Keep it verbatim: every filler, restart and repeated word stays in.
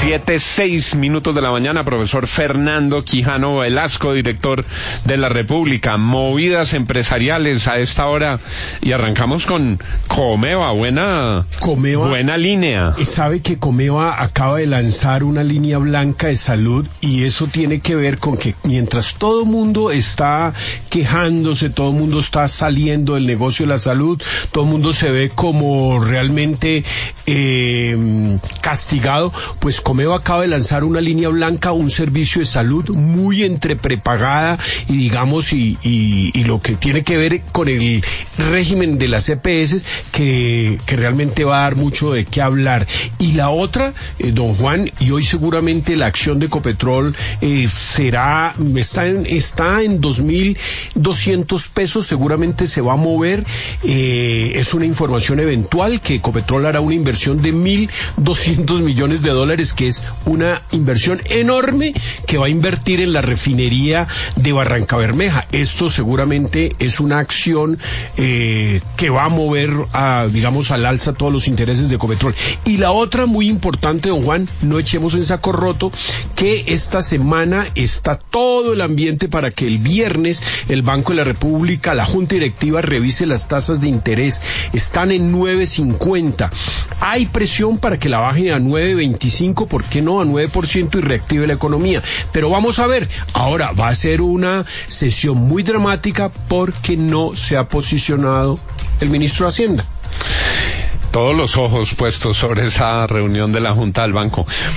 Siete, seis minutos de la mañana, profesor Fernando Quijano Velasco, director de La República. Movidas empresariales a esta hora y arrancamos con Comeva, buena, Comeva, buena línea. Sabe que Comeva acaba de lanzar una línea blanca de salud y eso tiene que ver con que mientras todo el mundo está quejándose, todo el mundo está saliendo del negocio de la salud, todo el mundo se ve como realmente eh, castigado, pues Comeva acaba de lanzar una línea blanca, un servicio de salud muy entre prepagada y digamos y, y, y lo que tiene que ver con el régimen de las E P S que, que realmente va a dar mucho de qué hablar. Y la otra, eh, don Juan, y hoy seguramente la acción de Ecopetrol eh, será, está en, está en dos mil doscientos pesos, seguramente se va a mover, eh, es una información eventual que Ecopetrol hará una inversión de mil doscientos millones de dólares, que es una inversión enorme que va a invertir en la refinería de Barrancabermeja. Esto seguramente es una acción eh, que va a mover a, digamos, al alza todos los intereses de Ecopetrol. Y la otra muy importante, don Juan, no echemos en saco roto, que esta semana está todo el ambiente para que el viernes el Banco de la República, la Junta Directiva, revise las tasas de interés. Están en nueve cincuenta. Hay presión para que la bajen a nueve veinticinco, ¿por qué no? A nueve por ciento y reactive la economía. Pero vamos a ver, ahora va a ser una sesión muy dramática porque no se ha posicionado el ministro de Hacienda. Todos los ojos puestos sobre esa reunión de la Junta del Banco.